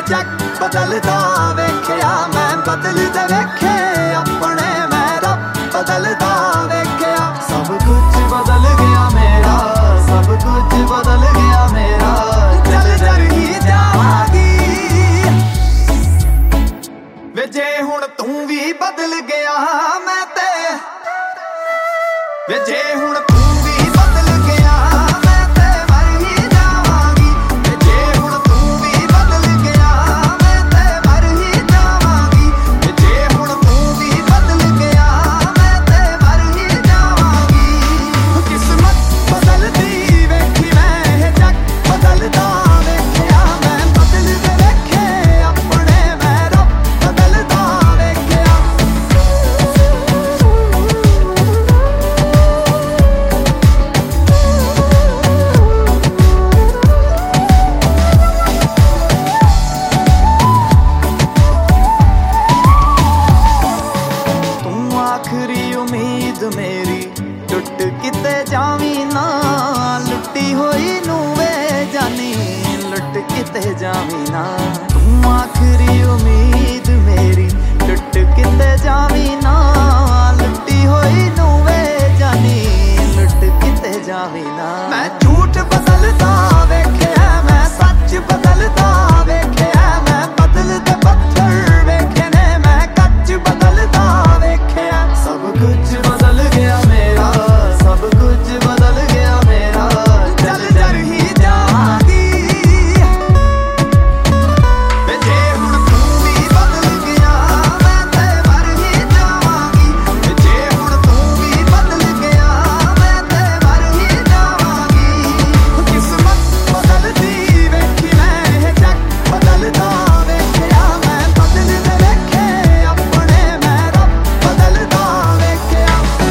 जग बदलदा वेख्या मैं बदलदे वेखे अपने मैं रब बदलदा वेख्या सब कुछ बदल गया मेरा सब कुछ बदल गया मेरा चल चल ही जावांगी वे जे हुण तू भी बदल गया मैं ते वे जे हुण तू भी बदल गया मैं ते मर ही जावांगी वे जे हुण तू भी बदल गया मैं ते मर ही जावांगी वे जे हुण तू भी बदल गया मैं ते मर ही जावांगी किस्मत बदलदी वेखी मैं जग बदलदा वेख्या मैं बदलदे वेखे अपने मैं रब बदलदा वेख्या आखरी उम्मीद मेरी टुट किते जावी ना लुटी होई नू वे जानी लुट किते जावी ना तू आखरी उम्मीद मेरी टुट किते जावी ना लुटी होई नू वे जानी लुट किते जावी ना मैं झूठ बदलदा वेख्या मैं सच बदलदा वेख्या मैं बदलदे पत्थर वेखे ने मैं कच बदलदा वेख्या सब कुछ बदल गया मेरा सब कुछ बदल गया मेरा चल चल ही जावांगी वे जे हुण तू भी बदल गया मैं ते मर ही जावांगी वे जे हुण तू भी बदल गया मैं ते मर ही जावांगी किस्मत बदलदी वेखी मैं जग बदलदा वेख्या मैं बदलदे वेखे अपने मैं रब बदलदा वेख्या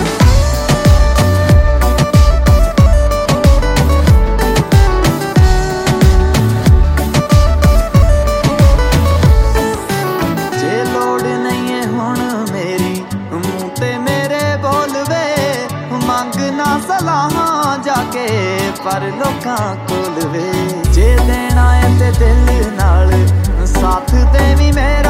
जे लोड़ नहीं है हुण मेरी मूंह ते मेरे बोलवे मंगना सलाहां जाके पर लोकां कोल वे जे देना है ते दिल नाल साथ देवी मेरे